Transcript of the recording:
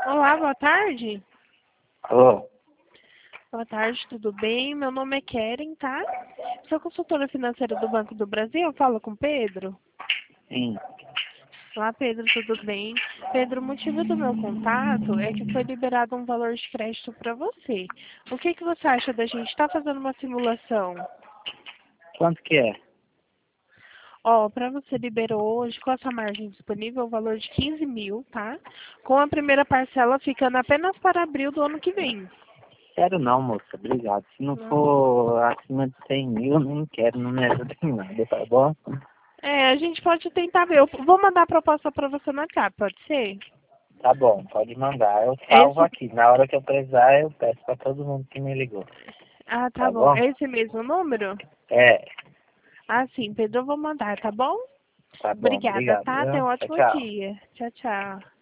Olá, boa tarde. Alô? Boa tarde, tudo bem? Meu nome é Keren, tá? Sou consultora financeira do Banco do Brasil, eu falo com o Pedro. Sim. Olá, Pedro, tudo bem? Pedro, o motivo do meu contato é que foi liberado um valor de crédito para você. O que que você acha da gente estar fazendo uma simulação? Quanto que é? Ó, para você liberou hoje, com essa margem disponível, o valor de 15 mil, tá? Com a primeira parcela ficando apenas para abril do ano que vem. Quero não, moça. Obrigado. Se não Não. for acima de 100 mil, eu nem quero. Não me ajuda em nada, tá bom? É, a gente pode tentar ver. Eu vou mandar a proposta para você no WhatsApp, pode ser? Tá bom, pode mandar. Eu salvo Esse... aqui. Na hora que eu precisar, eu peço pra todo mundo que me ligou. Ah, tá Tá bom. bom? É esse mesmo número? É. Ah, sim, Pedro, eu vou mandar, tá bom? Tá bom. Obrigada, Obrigado, tá? viu? Tenha um Tchau, ótimo tchau. dia. Tchau, tchau.